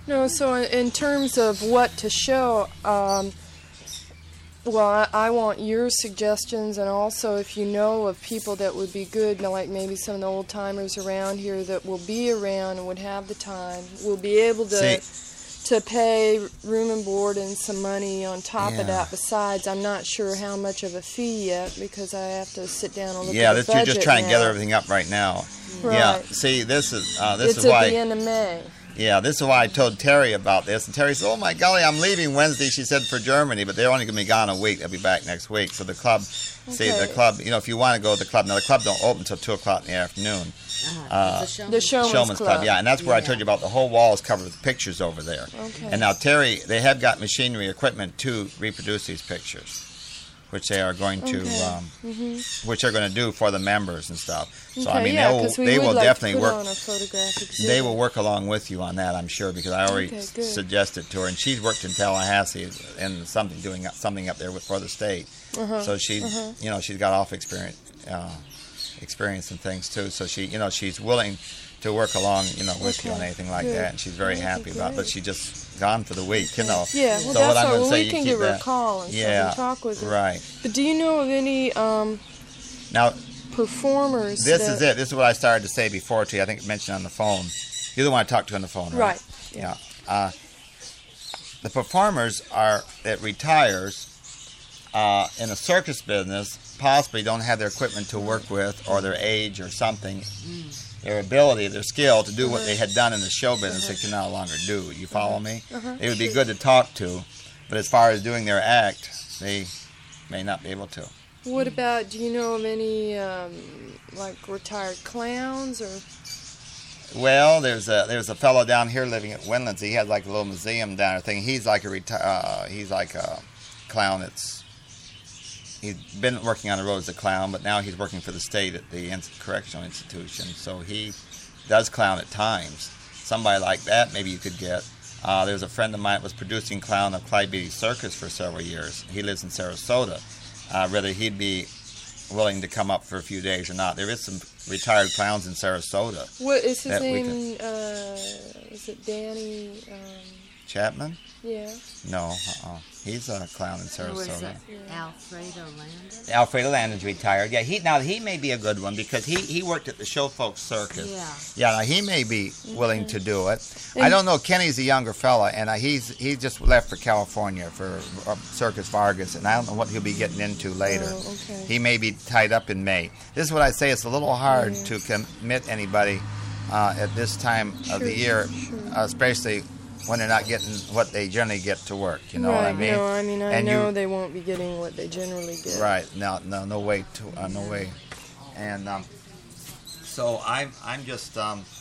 No, so in terms of what to show, well, I want your suggestions, and also if you know of people that would be good, like maybe some of the old-timers around here that will be around and would have the time, will be able to pay room and board and some money on top of that besides. I'm not sure how much of a fee yet because I have to sit down and look at the budget. Yeah, you're just trying to gather everything up right now. Right. Yeah, see, this is why... It's at the end of May. Yeah, this is why I told Terry about this. And Terry said, oh, my golly, I'm leaving Wednesday, she said, for Germany. But they're only going to be gone a week. They'll be back next week. So the club, the club, if you want to go to the club, now the club don't open until 2 o'clock in the afternoon. The Showman's Club. Yeah, and that's where I told you about the whole wall is covered with pictures over there. Okay. And now Terry, they have got machinery equipment to reproduce these pictures, which they are going to, which they're going to do for the members and stuff. So I mean, they will definitely work. On a photographic exhibit. They will work along with you on that, I'm sure, because I already suggested to her, and she's worked in Tallahassee and doing something up there for the state. So she's she's got off experience and things too. So she's willing to work along with you on anything like that, and she's very happy about it. But she just gone for the week, Yeah, well, so that's what I'm all. say, We can give her a call and talk with her. Right. But do you know of any now performers? This is it. This is what I started to say before to you. I think I mentioned on the phone. You're the one I talked to on the phone, right? Right. Yeah. The performers that retires in the circus business possibly don't have their equipment to work with, or their age, or something. Their ability, their skill to do what they had done in the show business, they can no longer do. You follow me? It would be good to talk to, but as far as doing their act, they may not be able to. What about, do you know of any, like, retired clowns, or? Well, there's a fellow down here living at Windlands. He has like a little museum down there thing. He's like a clown he's been working on the road as a clown, but now he's working for the state at the correctional institution. So he does clown at times. Somebody like that maybe you could get. There's a friend of mine that was producing clown of Clyde Beatty Circus for several years. He lives in Sarasota. Whether he'd be willing to come up for a few days or not. There is some retired clowns in Sarasota. What is his name? Is it Danny? Chapman? Yeah. No, he's a clown in Sarasota. Who is that? Alfredo Landon? Alfredo Landon's retired. Yeah, he may be a good one because he worked at the Show Folks Circus. Yeah. Yeah, now he may be willing to do it. I don't know. Kenny's a younger fella, and he just left for California for Circus Vargas, and I don't know what he'll be getting into later. Oh, okay. He may be tied up in May. This is what I say. It's a little hard to commit anybody at this time of the year, especially when they're not getting what they generally get to work. You know what I mean? No, I mean, I know they won't be getting what they generally get. Right. No way. No way. And so I'm just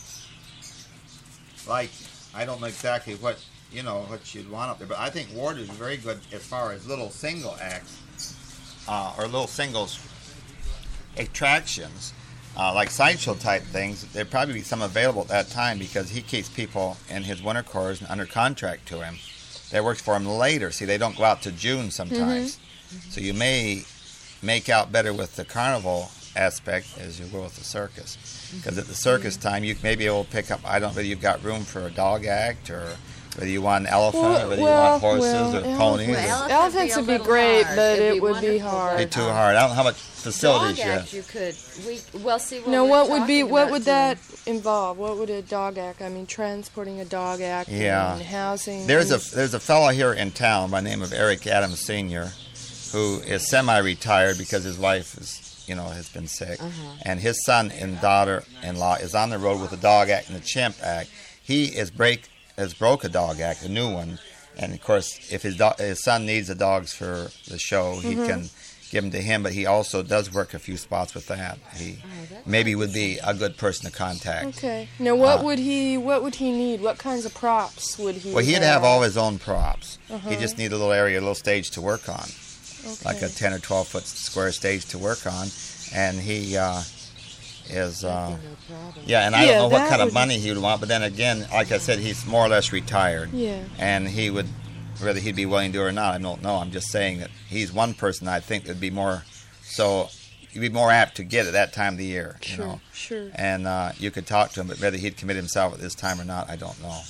like, I don't know exactly what you'd want up there, but I think Ward is very good as far as little single acts or little singles attractions. Like sideshow type things, there'd probably be some available at that time because he keeps people in his winter chorus under contract to him. That works for him later. See, they don't go out to June sometimes. So you may make out better with the carnival aspect as you will with the circus. Because at the circus time, you may be able to pick up, I don't know whether you've got room for a dog act or whether you want an elephant or whether you want horses or ponies. Elephants would be great, but it would be hard. It'd be too hard. I don't know how much facilities you have. You could. We'll see what what would that involve? What would a dog act? I mean, transporting a dog act and housing. There's a fellow here in town by the name of Eric Adams Sr. who is semi-retired because his wife has been sick, and his son and daughter-in-law is on the road with a dog act and a chimp act. He has broke a dog act, a new one, and of course, if his son needs the dogs for the show, he can give them to him. But he also does work a few spots with that. He maybe would be a good person to contact. Okay. Now, what would he need? What kinds of props would he? Well, he'd have all his own props. He just need a little area, a little stage to work on, like a 10 or 12 foot square stage to work on, and he. And I don't know what kind of money he would want, but then again, like I said, he's more or less retired. Yeah. And he would, whether he'd be willing to do it or not, I don't know. I'm just saying that he's one person I think that'd be more, so you'd be more apt to get at that time of the year. Sure. And you could talk to him, but whether he'd commit himself at this time or not, I don't know.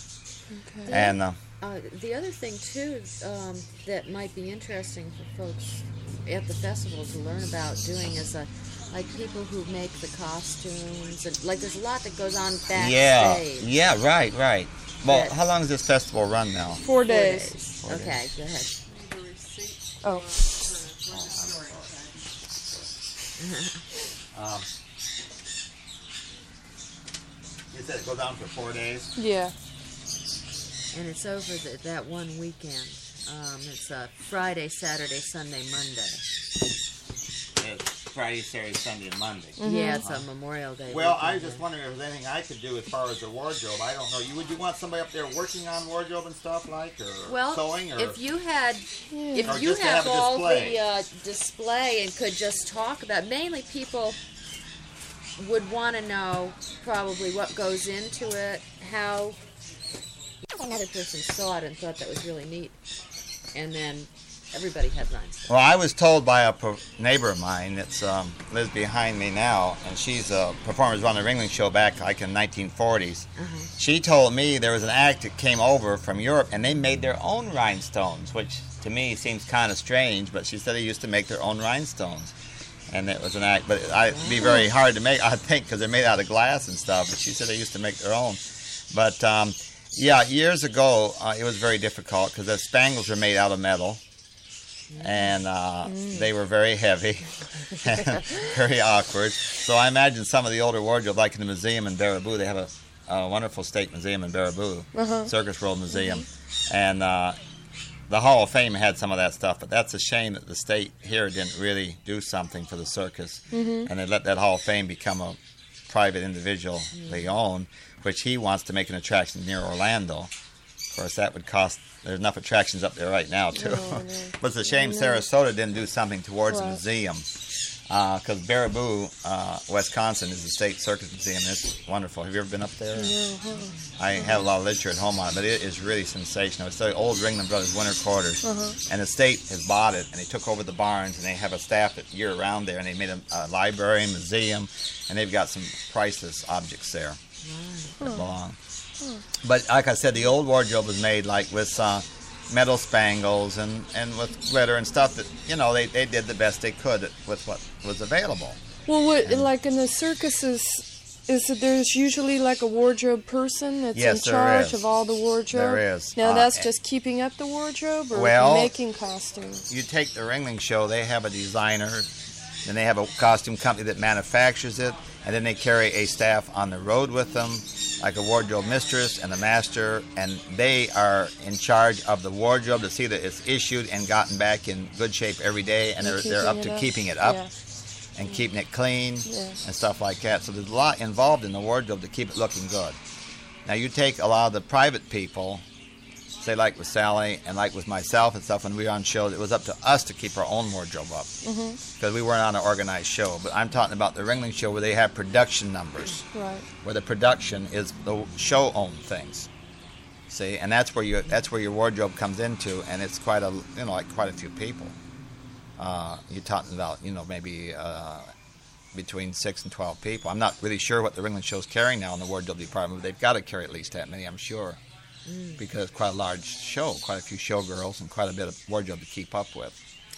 Okay. And the other thing too that might be interesting for folks at the festival to learn about doing is like people who make the costumes, and like there's a lot that goes on backstage. Yeah, right. Well, That- how long does this festival run now? 4 days. 4 days. Okay, go ahead. Oh. You said it goes on for 4 days? Yeah. And it's over that one weekend. It's Friday, Saturday, Sunday, Monday. It's Friday, Saturday, Sunday, and Monday. Yeah, it's on Memorial Day. Well, I weekend. was just wondering if there's anything I could do as far as the wardrobe. I don't know. Would you want somebody up there working on wardrobe and stuff like, or sewing, or if you had, Yeah. Or if you just to have have a all display. the display and could just talk about, mainly people would want to know probably what goes into it, how another person saw it and thought that was really neat, and then everybody had lines. Well, I was told by a neighbor of mine that's lives behind me now, and she's a performer on the Ringling Show back like in 1940s. She told me there was an act that came over from Europe, and they made their own rhinestones, which to me seems kind of strange, but she said they used to make their own rhinestones. And it was an act, but it'd be very hard to make, I think, because they're made out of glass and stuff, but she said they used to make their own. But, yeah, years ago, it was very difficult because the spangles were made out of metal. And they were very heavy and very awkward. So I imagine some of the older wardrobe, like in the museum in Baraboo, they have a wonderful state museum in Baraboo, Circus World Museum. And the Hall of Fame had some of that stuff, but that's a shame that the state here didn't really do something for the circus. And they let that Hall of Fame become a private individually owned, which he wants to make an attraction near Orlando. Of course, that would cost. There's enough attractions up there right now, too. But it's a shame Sarasota didn't do something towards the museum. Because Baraboo, Wisconsin, is a state circus museum. It's wonderful. Have you ever been up there? No. I have a lot of literature at home on it, but it is really sensational. It's the old Ringling Brothers winter quarters. And the state has bought it, and they took over the barns, and they have a staff that year-round there, and they made a library, museum, and they've got some priceless objects there that belong. But like I said, the old wardrobe was made like with metal spangles and with glitter and stuff that, you know, they did the best they could with what was available. Well, like in the circuses, is that there's usually like a wardrobe person that's in charge of all the wardrobe? There is. Now that's just keeping up the wardrobe or well, making costumes? You take the Ringling Show, they have a designer, then they have a costume company that manufactures it, and then they carry a staff on the road with them, like a wardrobe mistress and a master, and they are in charge of the wardrobe to see that it's issued and gotten back in good shape every day, and they're up to keeping it up and keeping it clean and stuff like that. So there's a lot involved in the wardrobe to keep it looking good. Now you take a lot of the private people, say like with Sally and like with myself and stuff, when we were on shows, it was up to us to keep our own wardrobe up because we weren't on an organized show. But I'm talking about the Ringling Show where they have production numbers, where the production is the show-owned things. See, and that's where your wardrobe comes into, and it's quite a few people. You're talking about maybe between 6 and 12 people. I'm not really sure what the Ringling Show's carrying now in the wardrobe department, but they've got to carry at least that many, I'm sure. Because it's quite a large show, quite a few showgirls, and quite a bit of wardrobe to keep up with.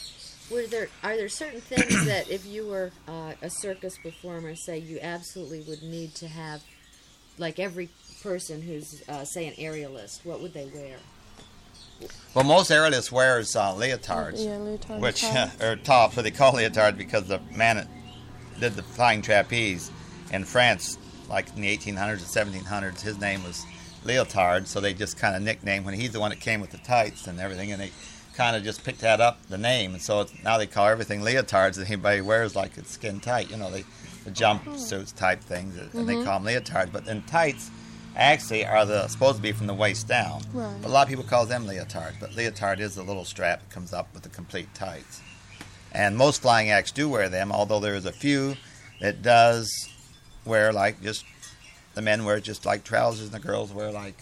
Are there certain things that if you were a circus performer, say, you absolutely would need to have, like every person who's, say, an aerialist, what would they wear? Well, most aerialists wears leotards, leotards, which are tops, but they call leotards because the man that did the flying trapeze in France, like in the 1800s and 1700s, his name was Leotard, so they just kind of nicknamed when he's the one that came with the tights and everything, and they kind of just picked that up, the name, and so now they call everything leotards that anybody wears like it's skin tight, the jumpsuits type things, and they call them leotards. But then tights actually are supposed to be from the waist down. Right. But a lot of people call them leotards, but leotard is the little strap that comes up with the complete tights. And most flying acts do wear them, although there is a few that does wear like just. The men wear just like trousers, and the girls wear like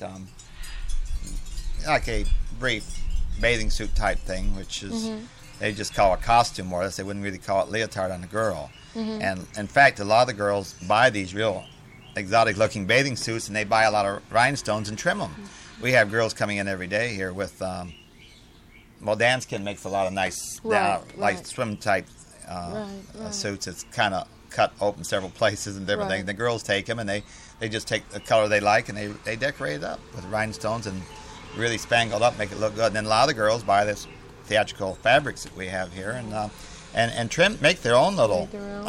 a brief bathing suit type thing, which is they just call a costume more or less. They wouldn't really call it leotard on the girl. And in fact, a lot of the girls buy these real exotic looking bathing suits, and they buy a lot of rhinestones and trim them. we have girls coming in every day here with, well, Danskin makes a lot of nice, like swim type suits. It's kind of cut open several places and different things. The girls take them and they just take the color they like and they decorate it up with rhinestones and really spangled up, make it look good. And then a lot of the girls buy this theatrical fabrics that we have here and trim, make their own little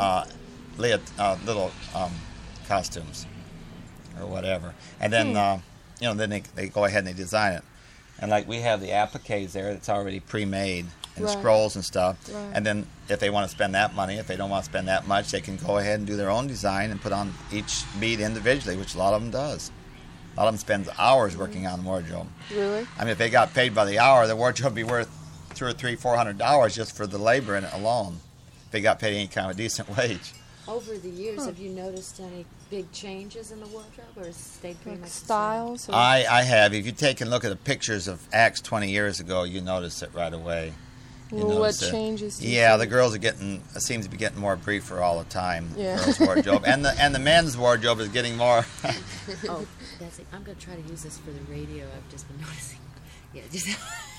costumes or whatever. And then then they go ahead and they design it. And like we have the appliques there that's already pre-made and scrolls and stuff. Right. And then if they want to spend that money, if they don't want to spend that much, they can go ahead and do their own design and put on each bead individually, which a lot of them does. A lot of them spends hours working on the wardrobe. Really? I mean, if they got paid by the hour, the wardrobe would be worth $200, $300, $400 just for the labor in it alone. If they got paid any kind of a decent wage. Over the years, have you noticed any big changes in the wardrobe, or has it stayed pretty much styles? I have. If you take a look at the pictures of acts 20 years ago, you notice it right away. Well, what changes? Yeah, the girls are seems to be getting more briefer all the time. Yeah. Girls' wardrobe and the men's wardrobe is getting more. Oh, that's it. I'm going to try to use this for the radio. I've just been noticing. Yeah, just.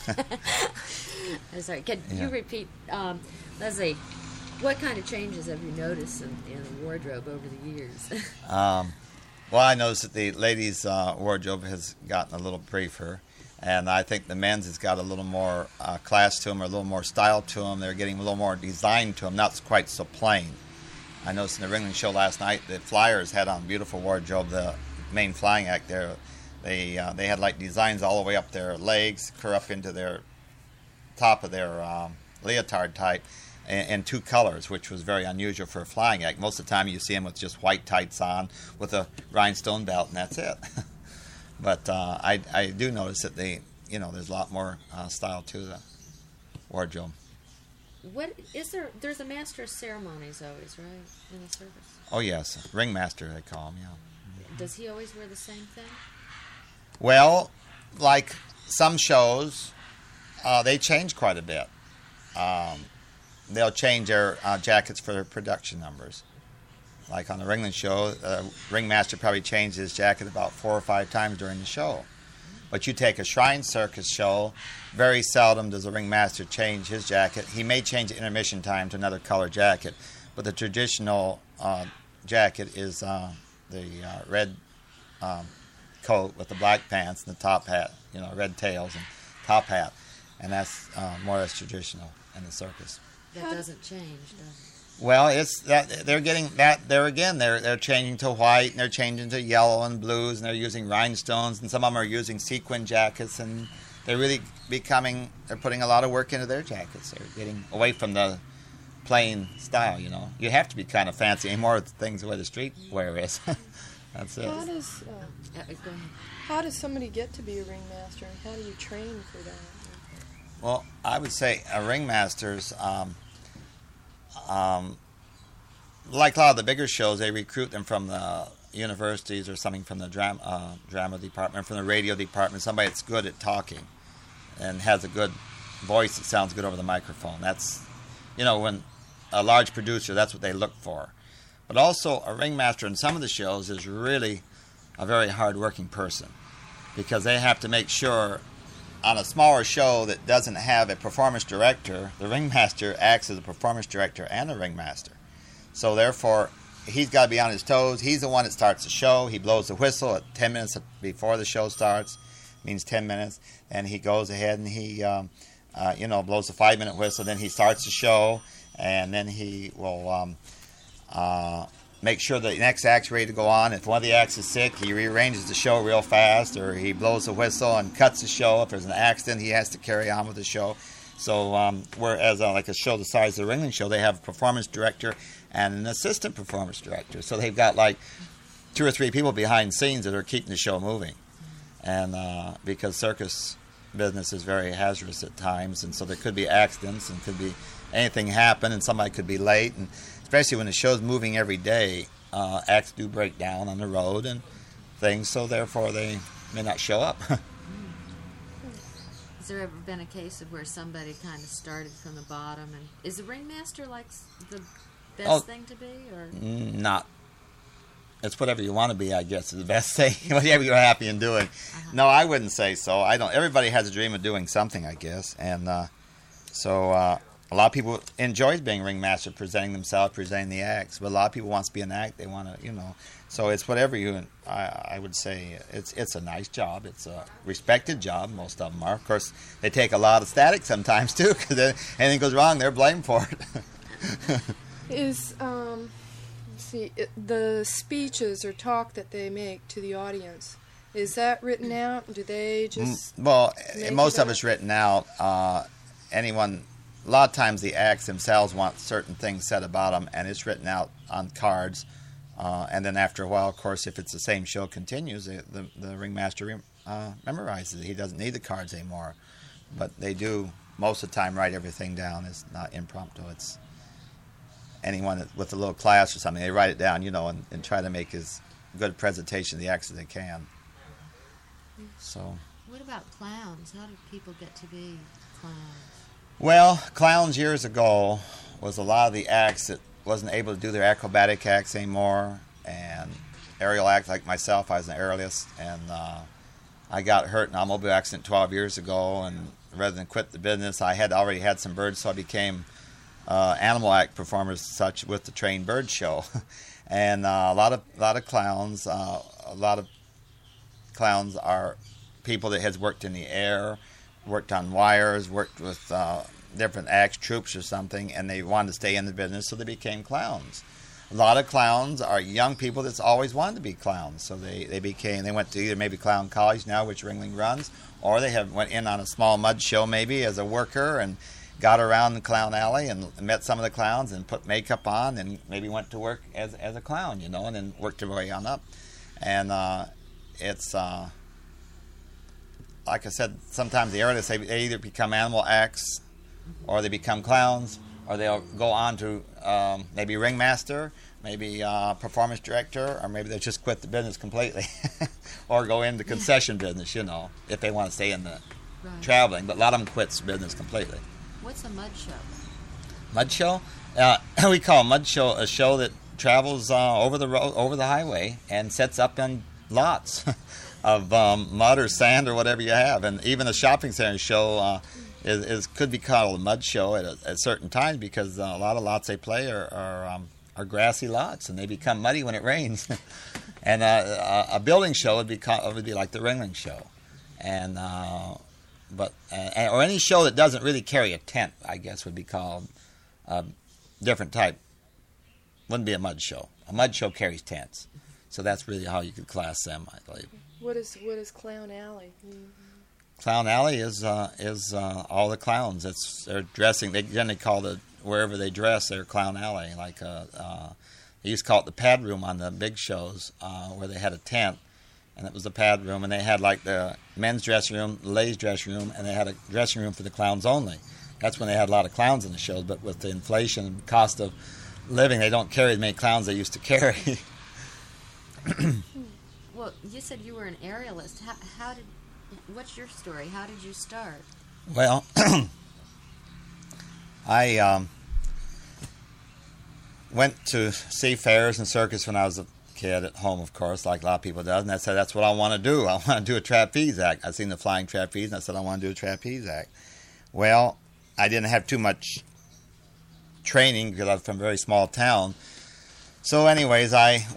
I'm sorry. Can you repeat, Leslie? What kind of changes have you noticed in the wardrobe over the years? Well, I noticed that the ladies' wardrobe has gotten a little briefer. And I think the men's has got a little more class to them, or a little more style to them. They're getting a little more design to them, not quite so plain. I noticed in the Ringling show last night that Flyers had on beautiful wardrobe. The main flying act there, they had like designs all the way up their legs, clear up into their top of their leotard type, in two colors, which was very unusual for a flying act. Most of the time you see them with just white tights on with a rhinestone belt, and that's it. But I do notice that there's a lot more style to the wardrobe. What is there? There's a master of ceremonies always, right, in the service? Oh yes, ringmaster they call him. Yeah. Does he always wear the same thing? Well, like some shows, they change quite a bit. They'll change their jackets for their production numbers. Like on the Ringling show, the ringmaster probably changed his jacket about 4 or 5 times during the show. But you take a Shrine Circus show, very seldom does a ringmaster change his jacket. He may change at intermission time to another color jacket, but the traditional jacket is the red coat with the black pants and the top hat, red tails and top hat, and that's more or less traditional in the circus. That doesn't change, does it? Well, it's that they're getting that there again. They're changing to white and they're changing to yellow and blues and they're using rhinestones and some of them are using sequin jackets and they're really they're putting a lot of work into their jackets. They're getting away from the plain style. You have to be kind of fancy anymore with things the way the street wear is. That's it. How does somebody get to be a ringmaster and how do you train for that? Well, I would say a ringmaster's. Like a lot of the bigger shows, they recruit them from the universities or something from the drama department, from the radio department, somebody that's good at talking and has a good voice that sounds good over the microphone. That's, when a large producer, that's what they look for. But also a ringmaster in some of the shows is really a very hard-working person because they have to make sure on a smaller show that doesn't have a performance director, the ringmaster acts as a performance director and a ringmaster. So therefore, he's got to be on his toes. He's the one that starts the show. He blows the whistle at 10 minutes before the show starts. Means 10 minutes. And he goes ahead and he, blows the 5-minute whistle. Then he starts the show. And then he will make sure the next act's ready to go on. If one of the acts is sick, he rearranges the show real fast, or he blows the whistle and cuts the show. If there's an accident, he has to carry on with the show. So whereas like a show the size of the Ringling show, they have a performance director and an assistant performance director. So they've got like 2 or 3 people behind scenes that are keeping the show moving. And because circus business is very hazardous at times, and so there could be accidents and could be anything happen, and somebody could be late, and especially when the show's moving every day, acts do break down on the road and things, so therefore they may not show up. Has there ever been a case of where somebody kind of started from the bottom? And is the ringmaster like the best thing to be, or it's whatever you want to be, I guess, is the best thing. Whatever you're happy in doing. No, I wouldn't say so. I don't. Everybody has a dream of doing something, I guess. And so a lot of people enjoy being ringmaster, presenting themselves, presenting the acts. But a lot of people want to be an act. They want to, So it's whatever you. I would say it's a nice job. It's a respected job. Most of them are. Of course, they take a lot of static sometimes too, because anything goes wrong, they're blamed for it. The speeches or talk that they make to the audience, is that written out? Do they just most of it's written out. A lot of times the acts themselves want certain things said about them, and it's written out on cards. And then after a while, of course, if it's the same show continues, the ringmaster memorizes it. He doesn't need the cards anymore. But they do, most of the time, write everything down. It's not impromptu. It's anyone with a little class or something, they write it down, and try to make as good a presentation of the acts as they can. So. What about clowns? How did people get to be clowns? Well, clowns years ago was a lot of the acts that wasn't able to do their acrobatic acts anymore, and aerial acts like myself. I was an aerialist, and I got hurt in an automobile accident 12 years ago, and rather than quit the business, I had already had some birds, so I became animal act performers such with the trained bird show. And a lot of clowns are people that has worked in the air, worked on wires, worked with different acts, troops or something, and they wanted to stay in the business, so they became clowns. A lot of clowns are young people that's always wanted to be clowns, so they went to either maybe clown college now, which Ringling runs, or they went in on a small mud show maybe as a worker and got around the clown alley and met some of the clowns and put makeup on and maybe went to work as a clown, and then worked their way on up. And it's like I said, sometimes the artists, they either become animal acts, or they become clowns, or they'll go on to maybe ringmaster, maybe performance director, or maybe they'll just quit the business completely, or go into concession business, if they want to stay in the traveling. But a lot of them quits business completely. What's a mud show? Mud show? We call a mud show a show that travels over the road, over the highway, and sets up in lots of mud or sand or whatever you have. And even a shopping center show could be called a mud show at certain times, because a lot of lots they play are grassy lots, and they become muddy when it rains. And a building show would be like the Ringling show, and or any show that doesn't really carry a tent, I guess, would be called a different type. Wouldn't be a mud show. A mud show carries tents, so that's really how you could class them, I believe. What is Clown Alley? Clown Alley is all the clowns. They're dressing. They generally call wherever they dress their Clown Alley. Like they used to call it the pad room on the big shows, where they had a tent, and it was the pad room, and they had like the men's dressing room, the ladies' dressing room, and they had a dressing room for the clowns only. That's when they had a lot of clowns in the shows. But with the inflation and cost of living, they don't carry as many clowns they used to carry. Well, you said you were an aerialist. What's your story? How did you start? Well, I went to see fairs and circus when I was a kid at home, of course, like a lot of people does, and I said, that's what I want to do. I want to do a trapeze act. I seen the flying trapeze, and I said, I want to do a trapeze act. Well, I didn't have too much training because I was from a very small town. So anyways, I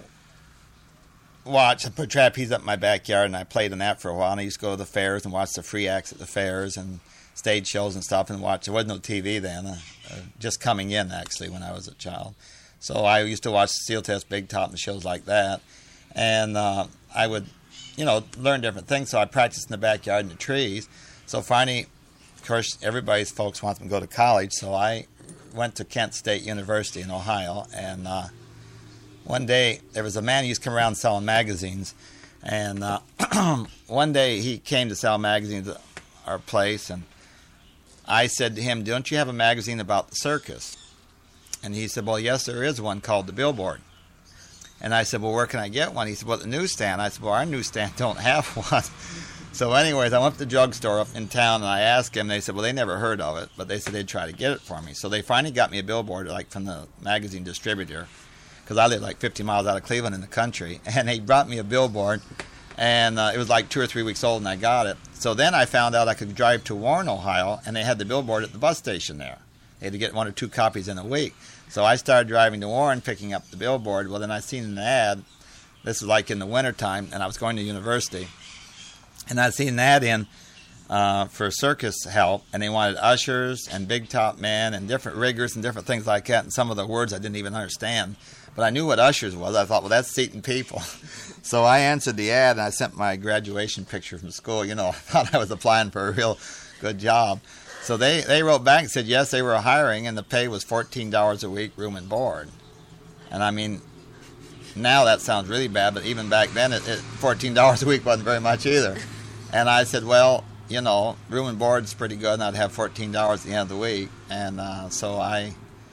put trapeze up in my backyard, and I played in that for a while. And I used to go to the fairs and watch the free acts at the fairs and stage shows and stuff, and watch. There wasn't no TV then, just coming in actually when I was a child. So I used to watch Steel Test, Big Top, and shows like that. And I would, learn different things. So I practiced in the backyard in the trees. So finally, of course, everybody's folks want them to go to college. So I went to Kent State University in Ohio. And one day, there was a man who used to come around selling magazines. And one day, he came to sell magazines at our place. And I said to him, don't you have a magazine about the circus? And he said, well, yes, there is one called The Billboard. And I said, well, where can I get one? He said, well, at the newsstand. I said, well, our newsstand don't have one. So anyways, I went to the drugstore up in town, and I asked him. They said, well, they never heard of it, but they said they'd try to get it for me. So they finally got me a billboard, like from the magazine distributor. because I live like 50 miles out of Cleveland in the country. And they brought me a billboard, and it was like 2 or 3 weeks old, and I got it. So then I found out I could drive to Warren, Ohio, and they had the billboard at the bus station there. They had to get 1 or 2 copies in a week. So I started driving to Warren, picking up the billboard. Well, then I seen an ad. This was like in the wintertime, and I was going to university. And I seen an ad in for circus help, and they wanted ushers and big top men and different riggers and different things like that, and some of the words I didn't even understand. But I knew what ushers was. I thought, well, that's seating people. So I answered the ad, and I sent my graduation picture from school. You know, I thought I was applying for a real good job. So they wrote back and said, yes, they were hiring, and the pay was $14 a week, room and board. And I mean, now that sounds really bad, but even back then, $14 a week wasn't very much either. And I said, well, you know, room and board is pretty good, and I'd have $14 at the end of the week. And so I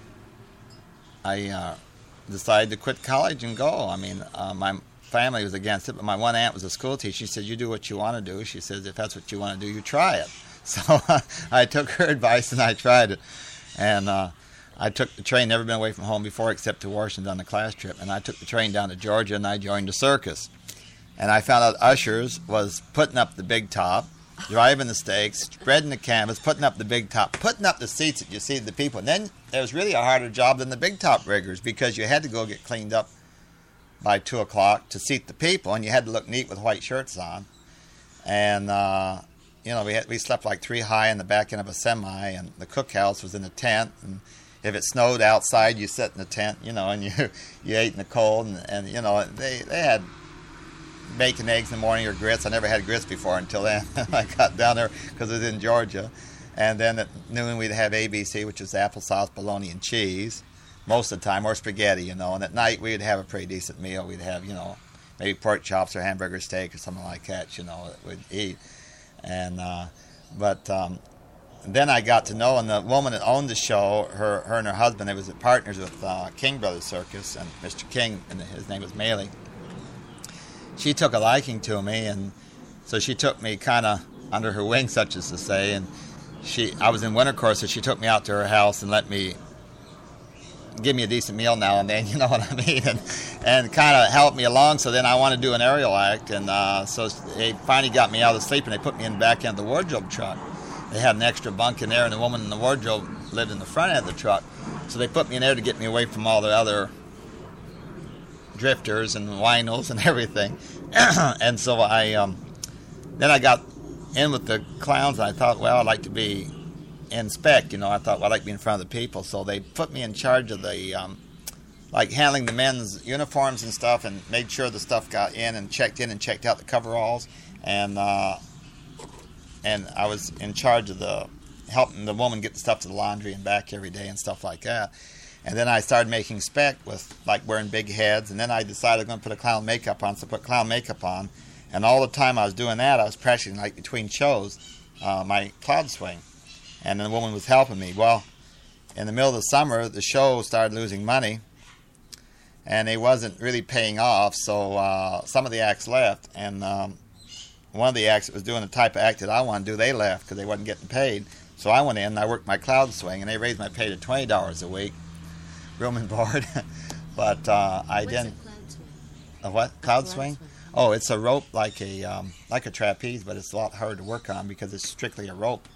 decided to quit college and go. I mean, my family was against it, but my one aunt was a school teacher. She said, you do what you want to do. She says, if that's what you want to do, you try it. So I took her advice and I tried it. And I took the train, never been away from home before except to Washington on a class trip. And I took the train down to Georgia and I joined a circus. And I found out ushers was putting up the big top, driving the stakes, spreading the canvas, putting up the big top, putting up the seats that you see the people. And then there was really a harder job than the big top riggers because you had to go get cleaned up by 2 o'clock to seat the people, and you had to look neat with white shirts on. And you know, we slept like 3 high in the back end of a semi, and the cookhouse was in a tent. And if it snowed outside, you sat in the tent, you know, and you ate in the cold. And you know, they had bacon, eggs in the morning, or grits. I never had grits before until then. I got down there because it was in Georgia. And then at noon, we'd have ABC, which is applesauce, bologna, and cheese most of the time, or spaghetti, you know. And at night, we'd have a pretty decent meal. We'd have, you know, maybe pork chops or hamburger steak or something like that, you know, that we'd eat. And but then I got to know, and the woman that owned the show, her and her husband, they was partners with King Brothers Circus, and Mr. King, and his name was Maley. She took a liking to me, and so she took me kind of under her wing, such as to say. And I was in winter course, so she took me out to her house and let me give me a decent meal now and then, you know what I mean, and kind of helped me along. So then I wanted to do an aerial act, and so they finally got me out of sleep, and they put me in the back end of the wardrobe truck. They had an extra bunk in there, and the woman in the wardrobe lived in the front end of the truck. So they put me in there to get me away from all the other drifters and winos and everything. And so then I got in with the clowns, and I thought, well, I'd like to be in spec, you know. I thought, well, I'd like to be in front of the people. So they put me in charge of the, like handling the men's uniforms and stuff, and made sure the stuff got in and checked out the coveralls. And I was in charge of helping the woman get the stuff to the laundry and back every day and stuff like that. And then I started making spec with, like, wearing big heads. And then I decided I'm going to put a clown makeup on, so I put clown makeup on. And all the time I was doing that, I was practicing, like, between shows, my cloud swing. And the woman was helping me. Well, in the middle of the summer, the show started losing money, and it wasn't really paying off. So some of the acts left, and one of the acts that was doing the type of act that I wanted to do, they left because they wasn't getting paid. So I went in and I worked my cloud swing, and they raised my pay to $20 a week, room and board. But I didn't. A what? Cloud swing? Oh, it's a rope like a trapeze, but it's a lot harder to work on because it's strictly a rope.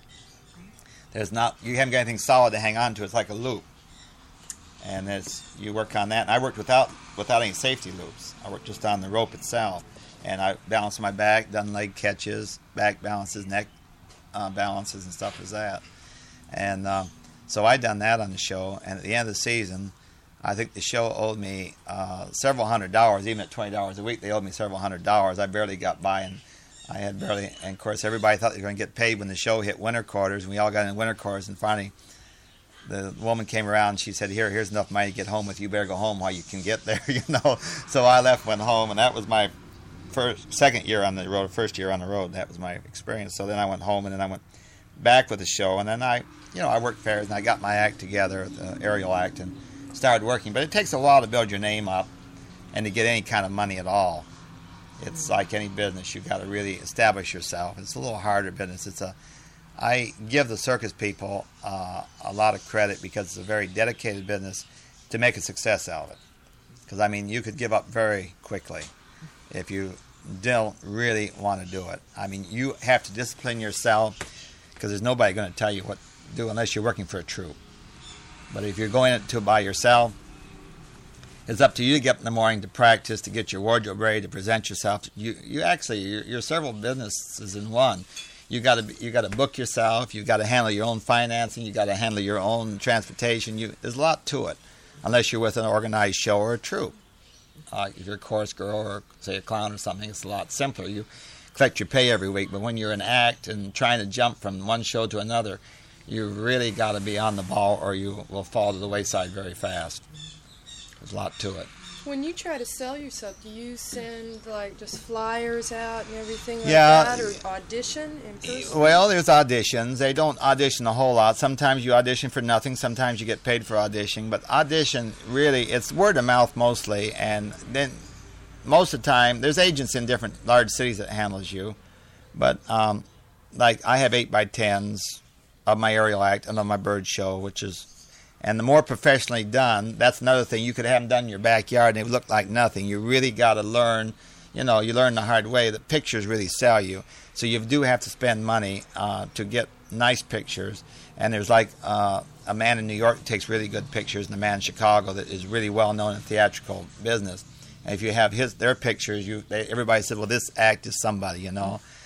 You haven't got anything solid to hang on to. It's like a loop, and you work on that. And I worked without any safety loops. I worked just on the rope itself, and I balanced my back, done leg catches, back balances, neck balances, and stuff as that. And so I done that on the show. And at the end of the season, I think the show owed me several $100s. Even at $20 a week, they owed me several $100s. I barely got by, and of course, everybody thought they were going to get paid when the show hit winter quarters, and we all got in winter quarters, and finally the woman came around, and she said, here's enough money to get home with you. Better go home while you can get there, you know. So I went home, and that was my second year on the road, first year on the road. That was my experience. So then I went home, and then I went back with the show, and then I worked fairs, and I got my act together, the aerial act, and started working. But it takes a while to build your name up and to get any kind of money at all. It's like any business. You've got to really establish yourself. It's a little harder business. I give the circus people a lot of credit because it's a very dedicated business to make a success out of it. Because, I mean, you could give up very quickly if you don't really want to do it. I mean, you have to discipline yourself because there's nobody going to tell you what to do unless you're working for a troupe. But if you're going to by yourself, it's up to you to get up in the morning to practice, to get your wardrobe ready, to present yourself. You're several businesses in one. You got to book yourself. You got to handle your own financing. You got to handle your own transportation. There's a lot to it, unless you're with an organized show or a troupe. If you're a chorus girl or say a clown or something, it's a lot simpler. You collect your pay every week. But when you're an act and trying to jump from one show to another, you really got to be on the ball, or you will fall to the wayside very fast. There's a lot to it. When you try to sell yourself, do you send like just flyers out and everything like Yeah. that, or audition in person? Well, there's auditions. They don't audition a whole lot. Sometimes you audition for nothing. Sometimes you get paid for auditioning. But audition, really, it's word of mouth mostly. And then most of the time, there's agents in different large cities that handles you. But like I have 8x10s of my aerial act and of my bird show, which is... And the more professionally done, that's another thing. You could have them done in your backyard and it would look like nothing. You really got to learn, you learn the hard way that pictures really sell you. So you do have to spend money to get nice pictures. And there's like a man in New York that takes really good pictures and a man in Chicago that is really well known in theatrical business. And if you have their pictures, everybody said, well, this act is somebody, And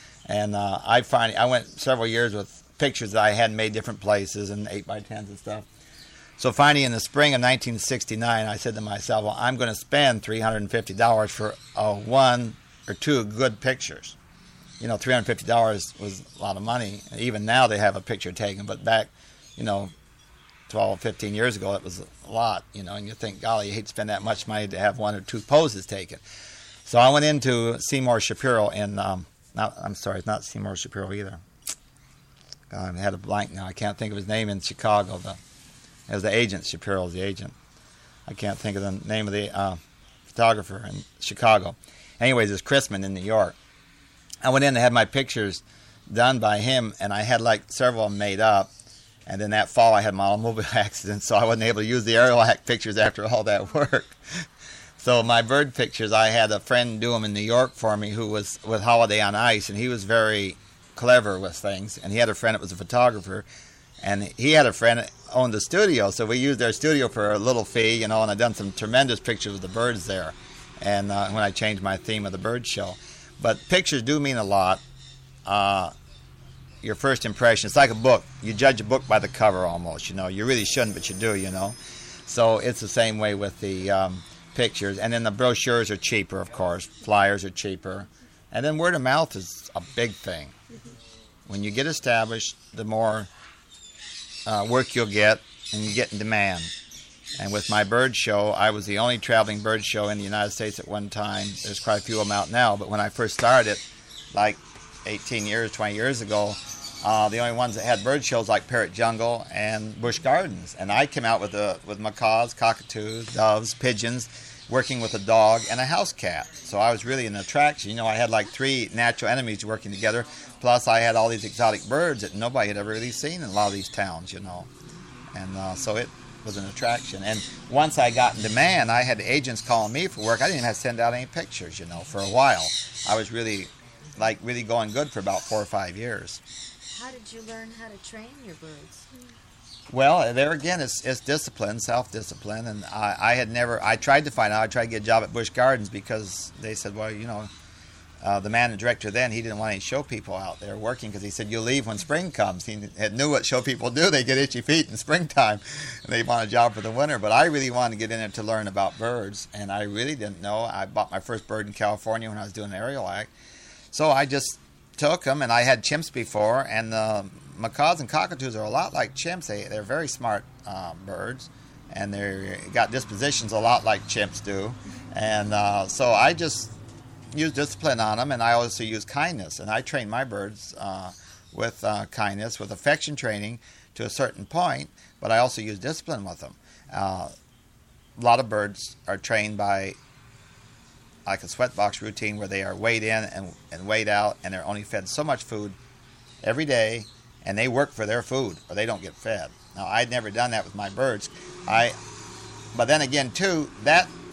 I went several years with pictures that I had made different places and 8x10s and stuff. So finally, in the spring of 1969, I said to myself, well, I'm going to spend $350 for one or two good pictures. $350 was a lot of money. Even now they have a picture taken, but back, 12, 15 years ago, it was a lot, and you think, golly, you hate to spend that much money to have one or two poses taken. So I went into Seymour Shapiro in, it's not Seymour Shapiro either. I had a blank now. I can't think of his name in Chicago, as the agent. Shapiro's the agent. I can't think of the name of the photographer in Chicago. Anyways, it's Chrisman in New York. I went in and had my pictures done by him, and I had like several of them made up. And then that fall, I had my automobile accident, so I wasn't able to use the aerial act pictures after all that work. So my bird pictures, I had a friend do them in New York for me who was with Holiday on Ice, and he was very clever with things. And he had a friend that was a photographer. And he had a friend that owned a studio, so we used their studio for a little fee, and I've done some tremendous pictures of the birds there. And when I changed my theme of the bird show. But pictures do mean a lot. Your first impression, it's like a book. You judge a book by the cover almost, You really shouldn't, but you do, So it's the same way with the pictures. And then the brochures are cheaper, of course. Flyers are cheaper. And then word of mouth is a big thing. When you get established, the more... work you'll get, and you get in demand. And with my bird show, I was the only traveling bird show in the United States at one time. There's quite a few of them out now, but when I first started, like 20 years ago, the only ones that had bird shows like Parrot Jungle and Busch Gardens. And I came out with macaws, cockatoos, doves, pigeons, working with a dog and a house cat. So I was really an attraction. I had like 3 natural enemies working together. Plus, I had all these exotic birds that nobody had ever really seen in a lot of these towns, And so it was an attraction. And once I got in demand, I had agents calling me for work. I didn't even have to send out any pictures, for a while. I was really going good for about 4 or 5 years. How did you learn how to train your birds? Well, there again, it's discipline, self-discipline. And I tried to find out, I tried to get a job at Busch Gardens because they said, well, the man, the director then, he didn't want any show people out there working because he said, you'll leave when spring comes. He knew what show people do. They get itchy feet in springtime and they want a job for the winter. But I really wanted to get in there to learn about birds, and I really didn't know. I bought my first bird in California when I was doing an aerial act. So I just took them, and I had chimps before, and the macaws and cockatoos are a lot like chimps. They're very smart birds, and they got dispositions a lot like chimps do. And so I just use discipline on them, and I also use kindness. And I train my birds with kindness, with affection training to a certain point, but I also use discipline with them. A lot of birds are trained by like a sweatbox routine where they are weighed in and weighed out, and they're only fed so much food every day, and they work for their food or they don't get fed. Now, I'd never done that with my birds. But then again, too, that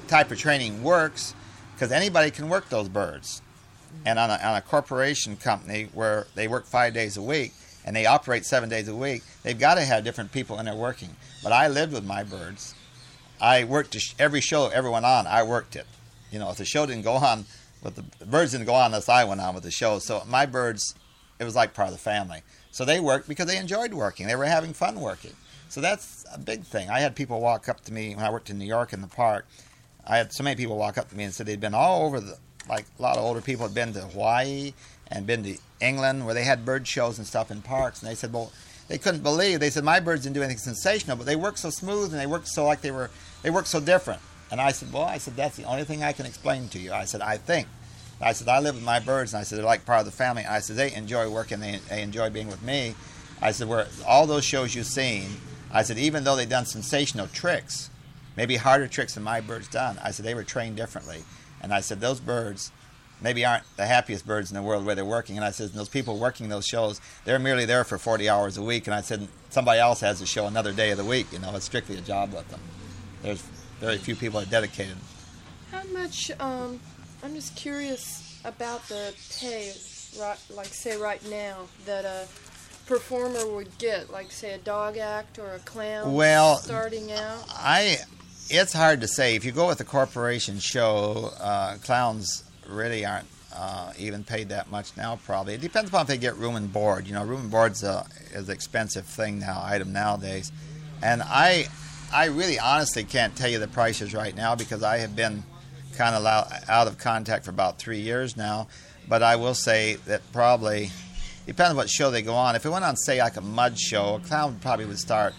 type of training works because anybody can work those birds. And on a corporation company where they work 5 days a week and they operate 7 days a week, they've got to have different people in there working. But I lived with my birds. I worked every show ever went on. I worked it. If the show didn't go on, but the birds didn't go on unless I went on with the show. So my birds, it was like part of the family. So they worked because they enjoyed working. They were having fun working. So that's a big thing. I had people walk up to me when I worked in New York in the park. I had so many people walk up to me and said they'd been all over like a lot of older people had been to Hawaii and been to England where they had bird shows and stuff in parks. And they said, well, they couldn't believe. They said, my birds didn't do anything sensational, but they worked so smooth and they worked so like they worked so different. And I said, well, that's the only thing I can explain to you. I said, I think. I said, I live with my birds, and I said, they're like part of the family. I said, they enjoy working, they enjoy being with me. I said, where all those shows you've seen, I said, even though they've done sensational tricks, maybe harder tricks than my birds done, I said, they were trained differently. And I said, those birds maybe aren't the happiest birds in the world where they're working. And I said, those people working those shows, they're merely there for 40 hours a week. And I said, somebody else has a show another day of the week. It's strictly a job with them. There's very few people are dedicated. How much, I'm just curious about the pay, like say right now, that a performer would get, like say a dog act or a clown starting out? It's hard to say. If you go with a corporation show, clowns really aren't even paid that much now probably. It depends upon if they get room and board. Room and board's is an expensive item nowadays. And I really honestly can't tell you the prices right now because I have been kind of out of contact for about 3 years now. But I will say that probably, depends on what show they go on. If it went on, say, like a mud show, a clown probably would start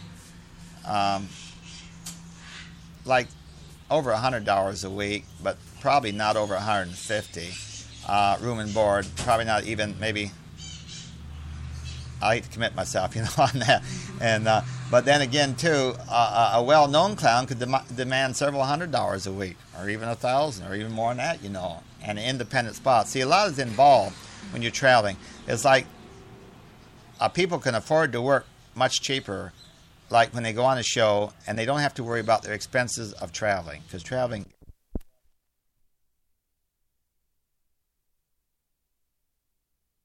like over $100 a week, but probably not over $150. Room and board, probably not even, maybe, I hate to commit myself, on that. And but then again, too, a well-known clown could demand several $100s a week, or even $1,000, or even more than that, and an independent spot. See, a lot is involved when you're traveling. It's like people can afford to work much cheaper, like when they go on a show, and they don't have to worry about their expenses of traveling, because traveling